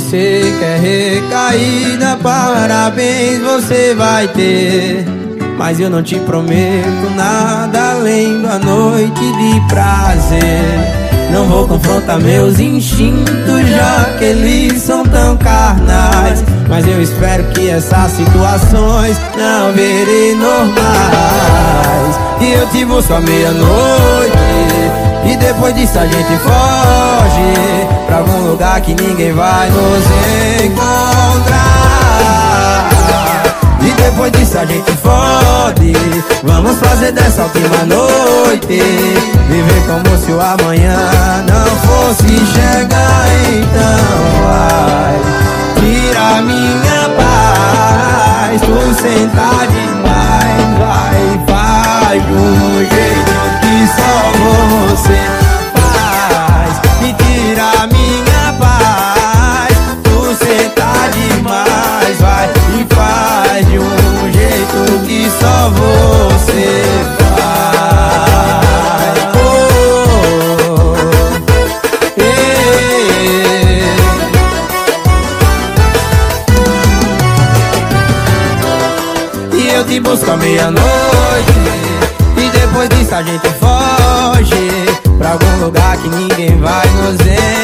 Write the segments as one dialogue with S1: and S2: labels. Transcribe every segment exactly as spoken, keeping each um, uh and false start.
S1: você quer recaída, parabéns você vai ter. Mas eu não te prometo nada além da noite de prazer. Não vou confrontar meus instintos, já que eles são tão carnais. Mas eu espero que essas situações não virem normais. E eu te busco à meia-noite, e depois disso a gente foge pra algum lugar que ninguém vai nos encontrar. E depois disso a gente fode, vamos fazer dessa última noite viver como se o amanhã não fosse chegar. Então vai, tira minha paz, tu senta demais. Vai, faz de um jeito que só você faz. Me tira minha paz, tu senta demais. Vai e faz de um jeito que só você faz. Oh, eh. E eu te busco à meia-noite, e depois disso a gente foge pra algum lugar que ninguém vai nos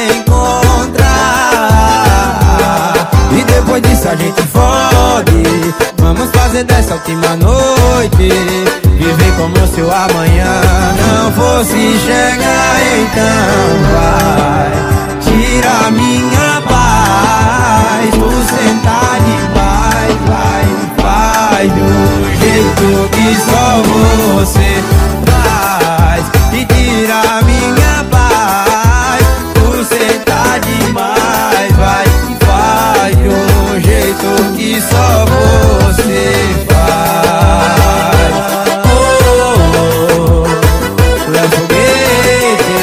S1: encontrar. E depois disso a gente fode, vamos fazer dessa última noite viver como se o amanhã não fosse chegar. Então vai, tira minha paz, tu senta demais. Vai, faz do jeito que só você faz. E tira minha paz, tu senta demais. Vai, faz de um jeito que só você faz. Oh, oh, oh, Léo Foguete.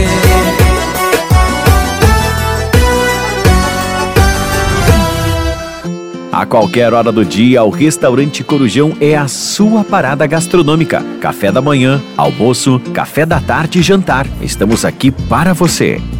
S2: A qualquer hora do dia, o Restaurante Corujão é a sua parada gastronômica. Café da manhã, almoço, café da tarde e jantar. Estamos aqui para você.